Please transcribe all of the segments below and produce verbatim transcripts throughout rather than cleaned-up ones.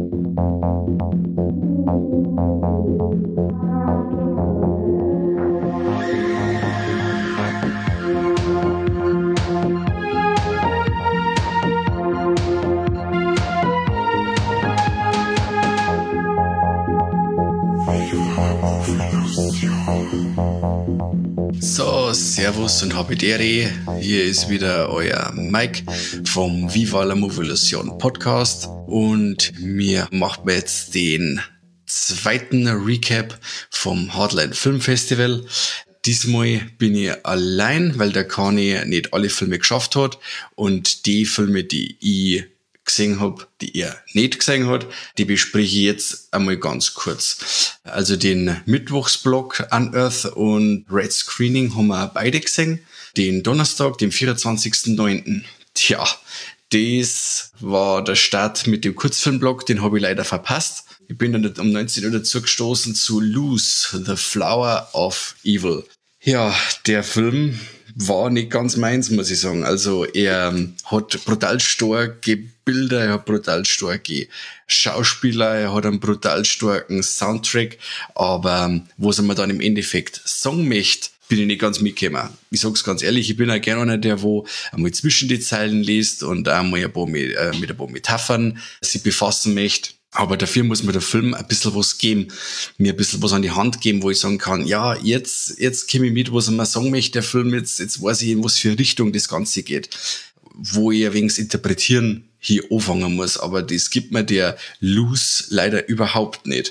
So, servus und habidere, hier ist wieder euer Mike vom Viva la Movilusion Podcast und mir machen wir jetzt den zweiten Recap vom Hardline Film Festival. Diesmal bin ich allein, weil der Kani nicht alle Filme geschafft hat und die Filme, die ich gesehen habe, die er nicht gesehen hat, die bespreche ich jetzt einmal ganz kurz. Also den Mittwochsblock Unearth und Red Screening haben wir beide gesehen. Den Donnerstag, den vierundzwanzigsten neunten Tja, das war der Start mit dem Kurzfilmblock, den habe ich leider verpasst. Ich bin dann um neunzehn Uhr dazu gestoßen zu Lose, The Flower of Evil. Ja, der Film war nicht ganz meins, muss ich sagen. Also er hat brutal starke Bilder, er hat brutal starke Schauspieler, er hat einen brutal starken Soundtrack, aber was er mir dann im Endeffekt sagen möchte, bin ich nicht ganz mitgekommen. Ich sag's ganz ehrlich, ich bin auch gerne einer, der wo einmal zwischen die Zeilen liest und einmal ein paar mit, äh, mit ein paar Metaphern sich befassen möchte. Aber dafür muss mir der Film ein bisschen was geben, mir ein bisschen was an die Hand geben, wo ich sagen kann, ja, jetzt, jetzt komme ich mit, was er mir sagen möchte, der Film, jetzt, jetzt weiß ich, in was für Richtung das Ganze geht, wo ich ein wenig Interpretieren hier anfangen muss, aber das gibt mir der Luz leider überhaupt nicht.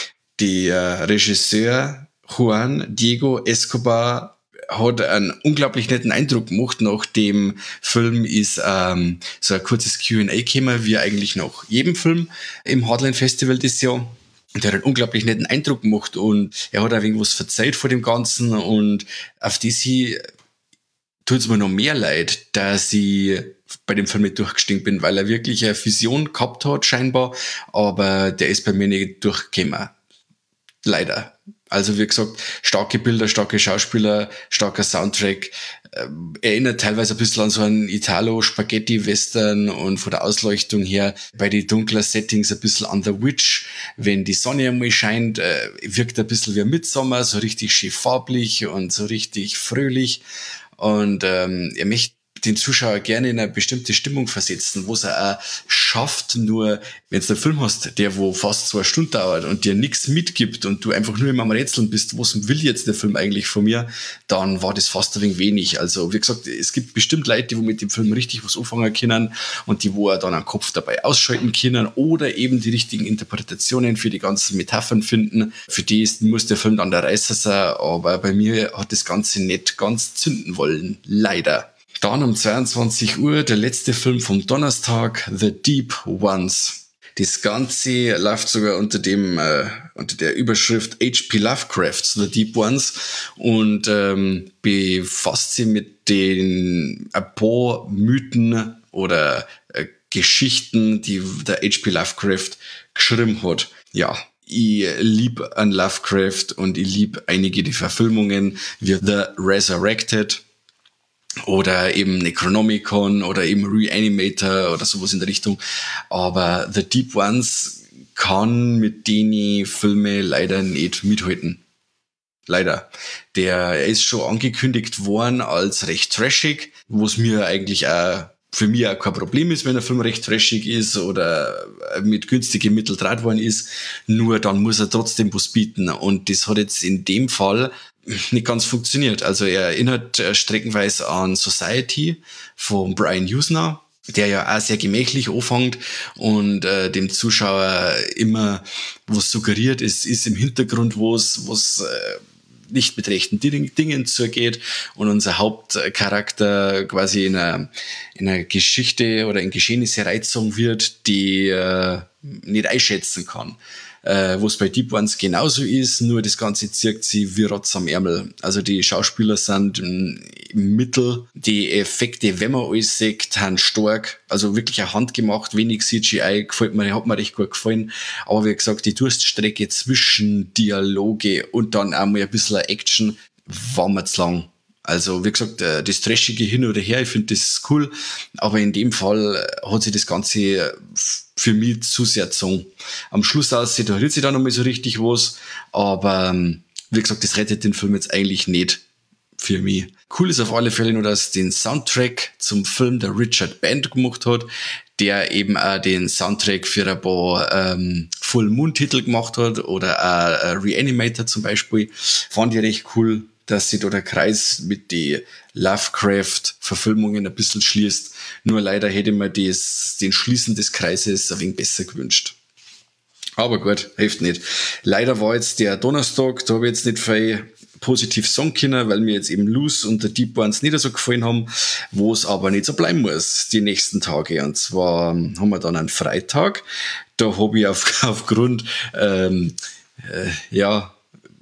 Der Regisseur Juan Diego Escobar hat einen unglaublich netten Eindruck gemacht. Nach dem Film ist ähm, so ein kurzes Q and A gekommen, wie eigentlich nach jedem Film im Hardline Festival das Jahr. Und der hat einen unglaublich netten Eindruck gemacht und er hat auch irgendwas verzeiht vor dem Ganzen und auf das hier tut es mir noch mehr leid, dass ich bei dem Film nicht durchgestiegen bin, weil er wirklich eine Vision gehabt hat scheinbar, aber der ist bei mir nicht durchgekommen. Leider. Also wie gesagt, starke Bilder, starke Schauspieler, starker Soundtrack. Äh, erinnert teilweise ein bisschen an so einen Italo-Spaghetti-Western und von der Ausleuchtung her bei den dunklen Settings ein bisschen an The Witch. Wenn die Sonne einmal scheint, äh, wirkt ein bisschen wie Midsommar, so richtig schön farblich und so richtig fröhlich. Und ähm, er möchte den Zuschauer gerne in eine bestimmte Stimmung versetzen, wo es er auch schafft, nur wenn du einen Film hast, der wo fast zwei Stunden dauert und dir nichts mitgibt und du einfach nur immer am Rätseln bist, was will jetzt der Film eigentlich von mir, dann war das fast ein wenig wenig. Also wie gesagt, es gibt bestimmt Leute, die wo mit dem Film richtig was anfangen können und die wo er dann einen Kopf dabei ausschalten können oder eben die richtigen Interpretationen für die ganzen Metaphern finden. Für die ist, muss der Film dann der Reißer sein, aber bei mir hat das Ganze nicht ganz zünden wollen, leider. Dann um zweiundzwanzig Uhr der letzte Film vom Donnerstag, The Deep Ones. Das Ganze läuft sogar unter dem äh, unter der Überschrift H P Lovecraft's The Deep Ones und ähm, befasst sich mit den ein paar Mythen oder äh, Geschichten, die der H P Lovecraft geschrieben hat. Ja, ich liebe an Lovecraft und ich liebe einige die Verfilmungen wie The Resurrected oder eben Necronomicon oder eben Reanimator oder sowas in der Richtung. Aber The Deep Ones kann mit denen Filme leider nicht mithalten. Leider. Der er ist schon angekündigt worden als recht trashig, was mir eigentlich auch für mich auch kein Problem ist, wenn ein Film recht trashig ist oder mit günstigen Mitteln draht worden ist. Nur dann muss er trotzdem was bieten. Und das hat jetzt in dem Fall nicht ganz funktioniert. Also er erinnert äh, streckenweise an Society von Brian Usna, der ja auch sehr gemächlich anfängt und äh, dem Zuschauer immer was suggeriert, es ist im Hintergrund was, was äh, nicht mit rechten Dingen zugeht und unser Hauptcharakter quasi in einer, in einer Geschichte oder in Geschehnisse reingezogen wird, die äh, nicht einschätzen kann. Äh, wo es bei Deep Ones genauso ist, nur das Ganze zirkt sie wie Rotz am Ärmel. Also die Schauspieler sind im Mittel, die Effekte, wenn man alles sieht, haben stark, also wirklich auch handgemacht, wenig C G I, gefällt mir, hat mir recht gut gefallen. Aber wie gesagt, die Durststrecke zwischen Dialoge und dann auch mal ein bisschen Action war mir zu lang. Also wie gesagt, äh, das Trashige hin oder her, ich finde das cool, aber in dem Fall hat sich das Ganze für mich zu sehr gezogen. Am Schluss aussieht, da rührt sich dann nochmal so richtig was, aber ähm, wie gesagt, das rettet den Film jetzt eigentlich nicht für mich. Cool ist auf alle Fälle nur, dass den Soundtrack zum Film der Richard Band gemacht hat, der eben auch den Soundtrack für ein paar ähm, Full Moon Titel gemacht hat oder auch äh, Reanimator zum Beispiel. Fand ich recht cool, dass sich da der Kreis mit den Lovecraft-Verfilmungen ein bisschen schließt. Nur leider hätte man das, den Schließen des Kreises ein wenig besser gewünscht. Aber gut, hilft nicht. Leider war jetzt der Donnerstag, da habe ich jetzt nicht viel positiv sagen können, weil mir jetzt eben Loose und der Deep Ones nicht so gefallen haben, wo es aber nicht so bleiben muss, die nächsten Tage. Und zwar haben wir dann einen Freitag, da habe ich auf, aufgrund, ähm, äh, ja,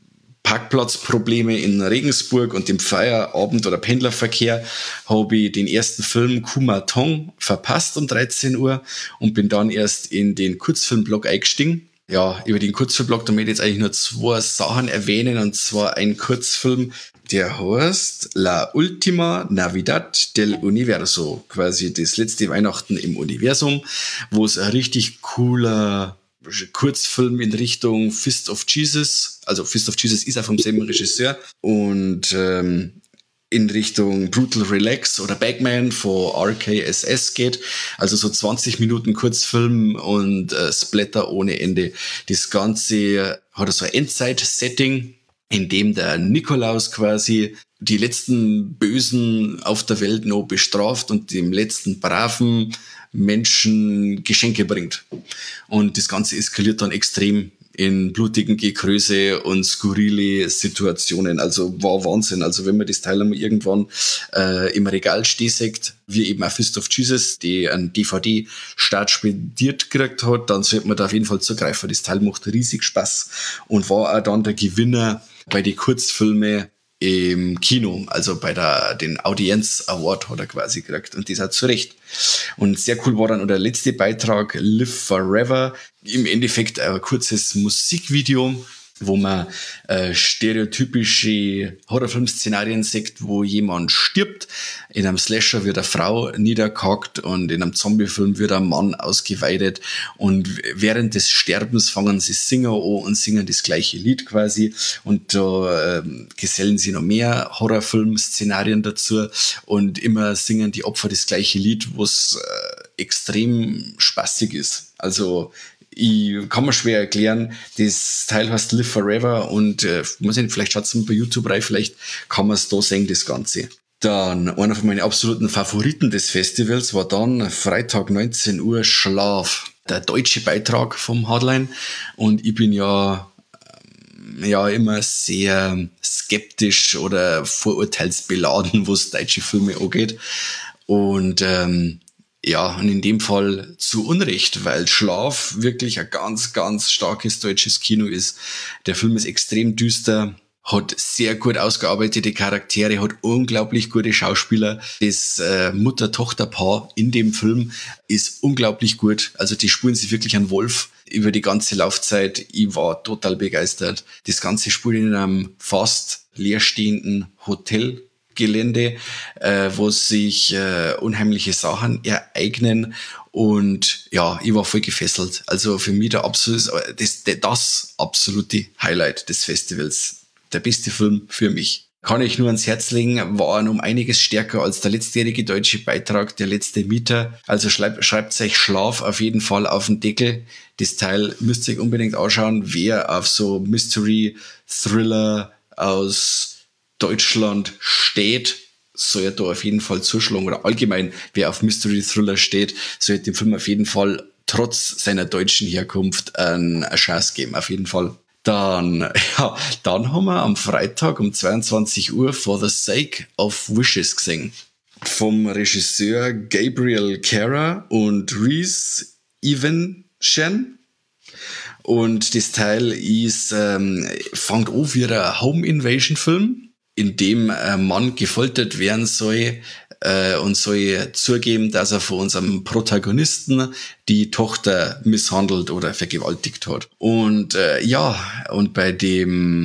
Parkplatzprobleme in Regensburg und dem Feierabend- oder Pendlerverkehr habe ich den ersten Film Kumatong verpasst um dreizehn Uhr und bin dann erst in den Kurzfilmblog eingestiegen. Ja, über den Kurzfilmblog, da möchte ich jetzt eigentlich nur zwei Sachen erwähnen, und zwar ein Kurzfilm, der heißt La Última Navidad del Universo, quasi das letzte Weihnachten im Universum, wo es ein richtig cooler Kurzfilm in Richtung Fist of Jesus, also Fist of Jesus ist auch vom selben Regisseur, und ähm, in Richtung Brutal Relax oder Bagman von R K S S geht, also so zwanzig Minuten Kurzfilm und äh, Splatter ohne Ende. Das Ganze hat so ein Endzeit-Setting, in dem der Nikolaus quasi die letzten Bösen auf der Welt noch bestraft und dem letzten braven Menschen Geschenke bringt. Und das Ganze eskaliert dann extrem in blutigen Gekröse und skurrile Situationen. Also war Wahnsinn. Also wenn man das Teil einmal irgendwann äh, im Regal stehen sieht, wie eben auch Fist of Jesus, die ein D V D-Start spendiert gekriegt hat, dann sollte man da auf jeden Fall zugreifen. Das Teil macht riesig Spaß und war auch dann der Gewinner bei den Kurzfilmen im Kino, also bei der, den Audience Award hat er quasi gekriegt, und das hat zu Recht. Und sehr cool war dann der letzte Beitrag, Live Forever, im Endeffekt ein kurzes Musikvideo, wo man äh, stereotypische Horrorfilm-Szenarien sieht, wo jemand stirbt. In einem Slasher wird eine Frau niedergehackt und in einem Zombie-Film wird ein Mann ausgeweidet. Und während des Sterbens fangen sie singen an und singen das gleiche Lied quasi. Und da äh, gesellen sie noch mehr Horrorfilm-Szenarien dazu. Und immer singen die Opfer das gleiche Lied, was äh, extrem spaßig ist. Also ich kann mir schwer erklären, das Teil heißt Live Forever und äh, muss ich nicht, vielleicht schaut es mal bei YouTube rein, vielleicht kann man es da sehen, das Ganze. Dann einer von meinen absoluten Favoriten des Festivals war dann Freitag neunzehn Uhr Schlaf, der deutsche Beitrag vom Hardline, und ich bin ja ja immer sehr skeptisch oder vorurteilsbeladen, was deutsche Filme angeht, und ähm, ja, und in dem Fall zu Unrecht, weil Schlaf wirklich ein ganz, ganz starkes deutsches Kino ist. Der Film ist extrem düster, hat sehr gut ausgearbeitete Charaktere, hat unglaublich gute Schauspieler. Das äh, Mutter-Tochter-Paar in dem Film ist unglaublich gut. Also die spulen sich wirklich an Wolf über die ganze Laufzeit. Ich war total begeistert. Das Ganze spielt in einem fast leerstehenden Hotel. Gelände, äh, wo sich äh, unheimliche Sachen ereignen, und ja, ich war voll gefesselt. Also für mich der absolut, das, das absolute Highlight des Festivals. Der beste Film für mich. Kann ich nur ans Herz legen, war um einiges stärker als der letztjährige deutsche Beitrag, der letzte Mieter. Also schreibt, schreibt euch Schlaf auf jeden Fall auf den Deckel. Das Teil müsst ihr euch unbedingt anschauen, wer auf so Mystery, Thriller aus Deutschland steht, soll er da auf jeden Fall zuschlagen, oder allgemein, wer auf Mystery Thriller steht, soll dem Film auf jeden Fall trotz seiner deutschen Herkunft eine Chance geben, auf jeden Fall. Dann, ja, dann haben wir am Freitag um zweiundzwanzig Uhr For the Sake of Wishes gesehen. Vom Regisseur Gabriel Kara und Reese Evanchen. Und das Teil ist, ähm, fängt an wie ein Home-Invasion-Film, in dem ein Mann gefoltert werden soll äh, und soll zugeben, dass er von unserem Protagonisten die Tochter misshandelt oder vergewaltigt hat. Und äh, ja, und bei dem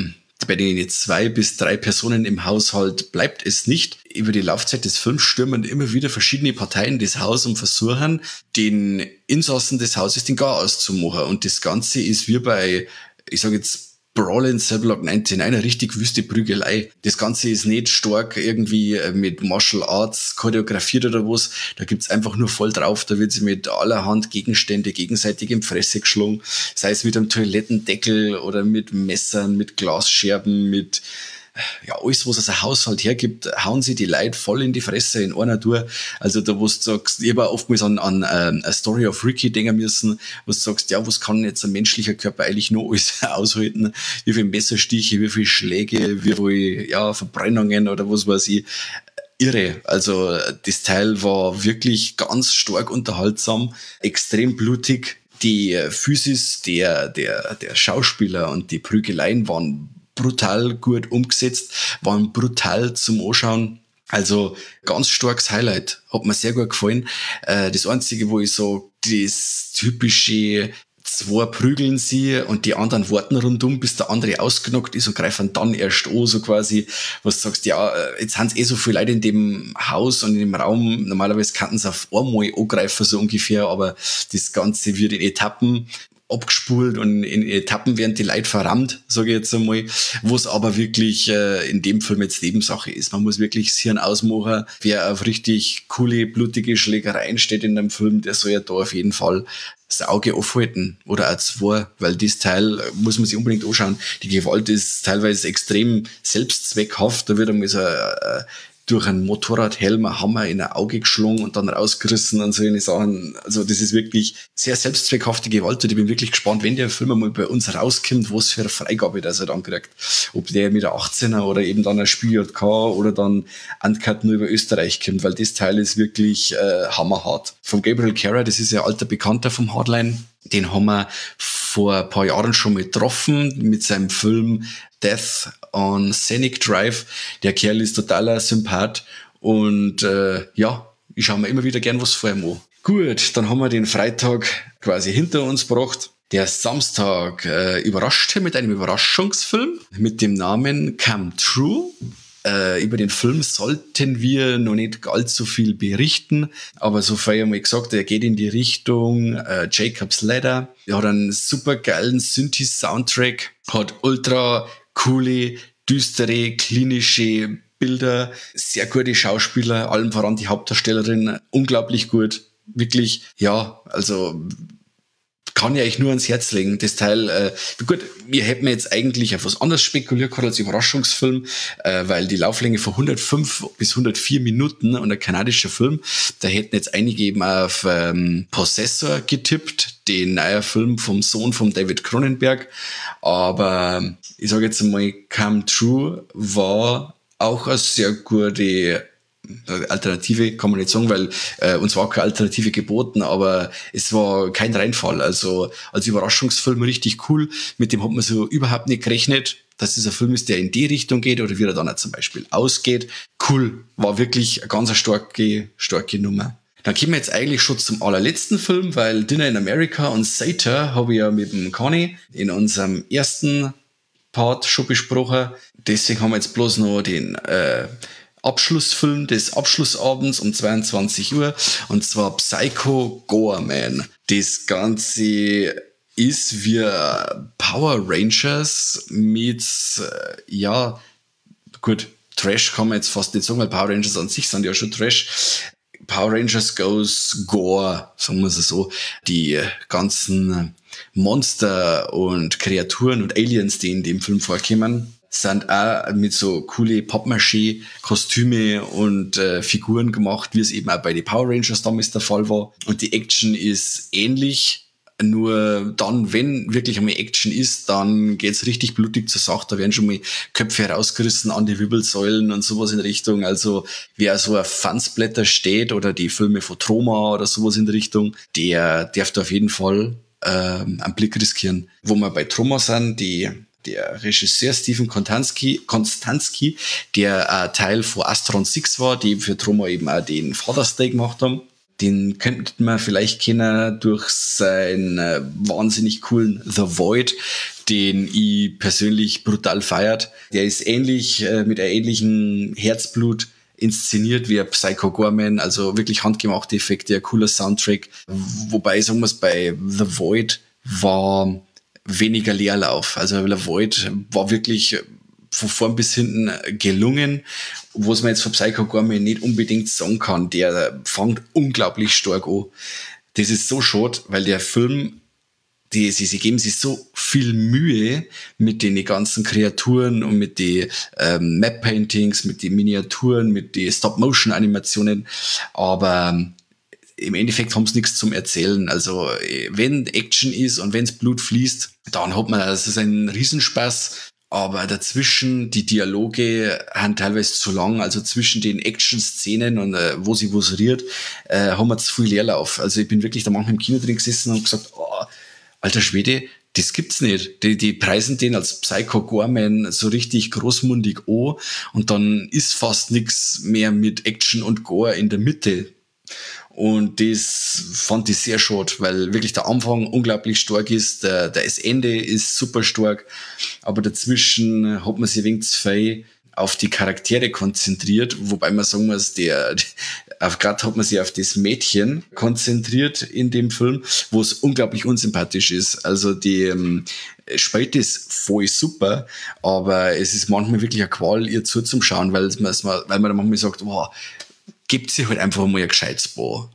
bei den zwei bis drei Personen im Haushalt bleibt es nicht. Über die Laufzeit des Films stürmen immer wieder verschiedene Parteien das Haus und versuchen, den Insassen des Hauses den Gar auszumachen. Und das Ganze ist wie bei, ich sage jetzt, Brawl in Cell Block neunzehn, eine richtig wüste Prügelei. Das Ganze ist nicht stark irgendwie mit Martial Arts choreografiert oder was. Da gibt's einfach nur voll drauf. Da wird sie mit allerhand Gegenstände gegenseitig in Fresse geschlagen. Sei es mit einem Toilettendeckel oder mit Messern, mit Glasscherben, mit ja, alles, was es ein Haushalt hergibt, hauen sie die Leute voll in die Fresse in einer Tour. Also da, wo du sagst, ich habe oftmals an, an uh, A Story of Ricky denken müssen, wo du sagst, ja, was kann jetzt ein menschlicher Körper eigentlich noch alles aushalten? Wie viele Messerstiche, wie viele Schläge, wie viele, ja, Verbrennungen oder was weiß ich. Irre. Also das Teil war wirklich ganz stark unterhaltsam, extrem blutig. Die Physis der, der, der Schauspieler und die Prügeleien waren brutal gut umgesetzt, waren brutal zum Anschauen. Also ganz starkes Highlight, hat mir sehr gut gefallen. Äh, das Einzige, wo ich so das typische zwei prügeln sie und die anderen warten rundum, bis der andere ausgenockt ist und greifen dann erst an, so quasi, was du sagst, ja, jetzt haben es eh so viele Leute in dem Haus und in dem Raum, normalerweise könnten sie auf einmal angreifen, so ungefähr, aber das Ganze wird in Etappen abgespult und in Etappen werden die Leute verrammt, sage ich jetzt einmal, wo es aber wirklich äh, in dem Film jetzt Nebensache ist. Man muss wirklich das Hirn ausmachen. Wer auf richtig coole, blutige Schlägereien steht in dem Film, der soll ja da auf jeden Fall das Auge aufhalten oder auch zwei, weil das Teil muss man sich unbedingt anschauen. Die Gewalt ist teilweise extrem selbstzweckhaft. Da wird einmal so äh, durch einen Motorradhelm ein Hammer in ein Auge geschlungen und dann rausgerissen und so eine Sachen. Also das ist wirklich sehr selbstzweckhafte Gewalt und ich bin wirklich gespannt, wenn der Film einmal bei uns rauskommt, was für eine Freigabe das er dann kriegt. Ob der mit der achtzehner oder eben dann ein Spiel J K oder dann Uncut nur über Österreich kommt, weil das Teil ist wirklich äh, hammerhart. Von Gabriel Kara, das ist ja ein alter Bekannter vom Hardline, den haben wir vor ein paar Jahren schon mal getroffen mit seinem Film Death on Scenic Drive. Der Kerl ist totaler Sympath und äh, ja, ich schaue mir immer wieder gern was vor ihm an. Gut, dann haben wir den Freitag quasi hinter uns gebracht. Der Samstag äh, überraschte mit einem Überraschungsfilm mit dem Namen Come True. Äh, über den Film sollten wir noch nicht allzu viel berichten, aber so viel einmal gesagt, er geht in die Richtung äh, Jacob's Ladder. Er hat einen super geilen Synthi-Soundtrack, hat ultra coole, düstere, klinische Bilder, sehr gute Schauspieler, allem voran die Hauptdarstellerin, unglaublich gut. Wirklich, ja, also kann ich euch nur ans Herz legen. Das Teil, äh, gut, wir hätten jetzt eigentlich auf was anderes spekuliert gehabt als Überraschungsfilm, äh, weil die Lauflänge von hundertfünf bis hundertvier Minuten und ein kanadischer Film, da hätten jetzt einige eben auf ähm, Possessor getippt, den neuen Film vom Sohn von David Cronenberg. Aber ich sage jetzt einmal, Come True war auch eine sehr gute Alternative kann man nicht sagen, weil äh, uns war keine Alternative geboten, aber es war kein Reinfall. Also als Überraschungsfilm richtig cool. Mit dem hat man so überhaupt nicht gerechnet, dass es ein Film ist, der in die Richtung geht oder wie er dann auch zum Beispiel ausgeht. Cool, war wirklich eine ganz starke, starke Nummer. Dann kommen wir jetzt eigentlich schon zum allerletzten Film, weil Dinner in America und Satyr habe ich ja mit dem Conny in unserem ersten Part schon besprochen. Deswegen haben wir jetzt bloß noch den äh, Abschlussfilm des Abschlussabends um zweiundzwanzig Uhr, und zwar Psycho Goreman. Das Ganze ist wie Power Rangers mit, äh, ja, gut, Trash kann man jetzt fast nicht sagen, weil Power Rangers an sich sind ja schon Trash. Power Rangers goes Gore, sagen wir es so. Die ganzen Monster und Kreaturen und Aliens, die in dem Film vorkommen, sind auch mit so coole Pappmaché-Kostüme und äh, Figuren gemacht, wie es eben auch bei den Power Rangers damals der Fall war. Und die Action ist ähnlich, nur dann, wenn wirklich einmal Action ist, dann geht's richtig blutig zur Sache. Da werden schon mal Köpfe herausgerissen an die Wirbelsäulen und sowas in Richtung. Also wer so auf Fansblätter steht oder die Filme von Troma oder sowas in Richtung, der darf da auf jeden Fall ähm, einen Blick riskieren. Wo wir bei Troma sind, die der Regisseur Stephen Konstanski, Konstanski, der äh, Teil von Astron sechs war, die für Troma eben auch den Father's Day gemacht haben. den könnte man vielleicht kennen durch seinen äh, wahnsinnig coolen The Void, den ich persönlich brutal feiert. Der ist ähnlich, äh, mit einem ähnlichen Herzblut inszeniert wie ein Psycho Gorman, also wirklich handgemachte Effekte, ein cooler Soundtrack. Wobei, sagen wir es, bei The Void war weniger Leerlauf. Also The Void war wirklich von vorn bis hinten gelungen, was man jetzt von Psycho Gorman nicht unbedingt sagen kann. Der fängt unglaublich stark an. Das ist so schade, weil der Film, die, sie, sie geben sich so viel Mühe mit den ganzen Kreaturen und mit den ähm, Map-Paintings, mit den Miniaturen, mit den Stop-Motion-Animationen, aber im Endeffekt haben sie nichts zum Erzählen. Also wenn Action ist und wenns Blut fließt, dann hat man, das ist ein Riesenspaß. Aber dazwischen, die Dialoge haben teilweise zu lang, also zwischen den Action-Szenen und äh, wo sie was riert, äh, haben wir zu viel Leerlauf. Also ich bin wirklich da manchmal im Kino drin gesessen und gesagt, oh, alter Schwede, das gibt's nicht. Die, die preisen den als Psycho Gorman so richtig großmundig an und dann ist fast nichts mehr mit Action und Gore in der Mitte. Und das fand ich sehr schade, weil wirklich der Anfang unglaublich stark ist, der, das Ende ist super stark, aber dazwischen hat man sich wenig zu viel auf die Charaktere konzentriert, wobei man sagen muss, der, auf gerade hat man sich auf das Mädchen konzentriert in dem Film, wo es unglaublich unsympathisch ist. Also die ähm, spielt das voll super, aber es ist manchmal wirklich eine Qual, ihr zuzuschauen, weil man, weil man dann manchmal sagt, wow, gibt sie halt einfach mal ein gescheites Bo.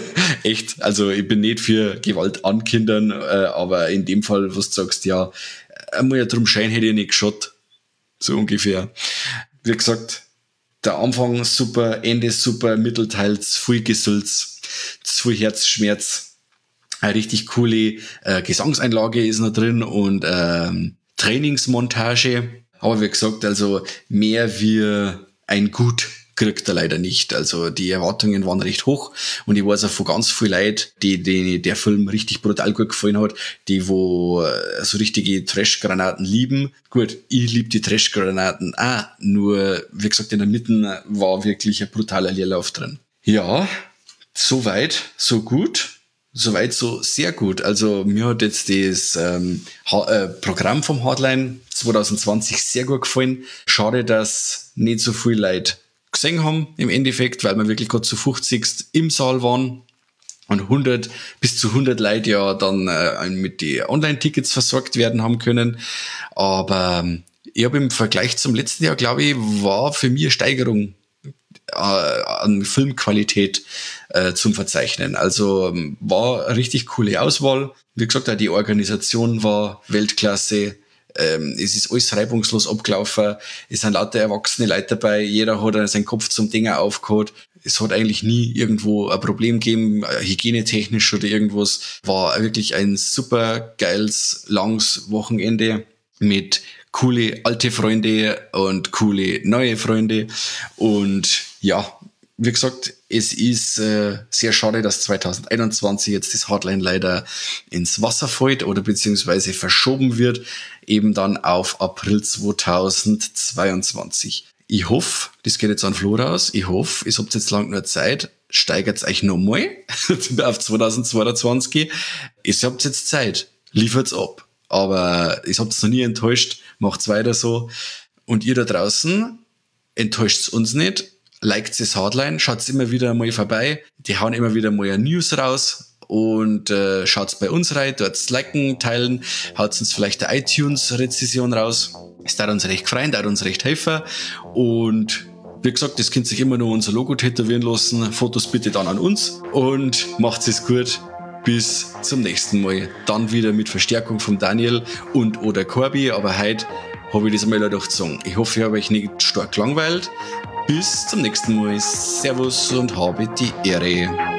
Echt, also ich bin nicht für Gewalt an Kindern, äh, aber in dem Fall, was du sagst, ja, einmal ja drum schein hätte ich nicht geschaut. So ungefähr. Wie gesagt, der Anfang super, Ende super, Mittelteil zu viel Gesülz, zu viel Herzschmerz. Eine richtig coole äh, Gesangseinlage ist noch drin und ähm, Trainingsmontage. Aber wie gesagt, also mehr wie ein Gut kriegt er leider nicht. Also die Erwartungen waren recht hoch und ich weiß auch von ganz vielen Leuten, die, die der Film richtig brutal gut gefallen hat, die wo so richtige Trash-Granaten lieben. Gut, ich liebe die Trash-Granaten auch, nur wie gesagt, in der Mitte war wirklich ein brutaler Leerlauf drin. Ja, so weit, so gut. Soweit so sehr gut. Also mir hat jetzt das ähm, ha- äh, Programm vom Hardline zwanzig zwanzig sehr gut gefallen. Schade, dass nicht so viele Leute gesehen haben im Endeffekt, weil wir wirklich gerade zu fünfzig im Saal waren und hundert bis zu hundert Leute ja dann äh, mit den Online-Tickets versorgt werden haben können. Aber ähm, ich habe im Vergleich zum letzten Jahr, glaube ich, war für mich eine Steigerung äh, an Filmqualität äh, zum Verzeichnen. Also ähm, war eine richtig coole Auswahl. Wie gesagt, auch die Organisation war Weltklasse. Ähm, es ist alles reibungslos abgelaufen. Es sind lauter erwachsene Leute dabei. Jeder hat seinen Kopf zum Dinger aufgehauen. Es hat eigentlich nie irgendwo ein Problem gegeben, hygienetechnisch oder irgendwas. War wirklich ein super geiles, langes Wochenende mit coole alte Freunde und coole neue Freunde. Und ja, wie gesagt, es ist äh, sehr schade, dass zwanzig einundzwanzig jetzt das Hardline leider ins Wasser fällt oder beziehungsweise verschoben wird, eben dann auf April zwanzig zweiundzwanzig. Ich hoffe, das geht jetzt an Flo raus, ich hoffe, ihr habt jetzt lang nur Zeit, steigert euch nochmal auf zwanzig zweiundzwanzig. Ihr habt jetzt Zeit, liefert's ab. Aber ihr habt es noch nie enttäuscht, macht's weiter so. Und ihr da draußen, enttäuscht's uns nicht. Liked das Hardline, schaut immer wieder mal vorbei. Die hauen immer wieder mal eine News raus und äh, schaut bei uns rein, dort liken, teilen, haut uns vielleicht eine iTunes-Rezession raus. Es darf uns recht freuen, darf uns recht helfen. Und wie gesagt, das könnt sich immer nur unser Logo tätowieren lassen. Fotos bitte dann an uns und macht's es gut. Bis zum nächsten Mal. Dann wieder mit Verstärkung von Daniel und oder Corby, aber heute habe ich das einmal durchgezogen. Ich hoffe, ich habe euch nicht stark gelangweilt. Bis zum nächsten Mal. Servus und habe die Ehre.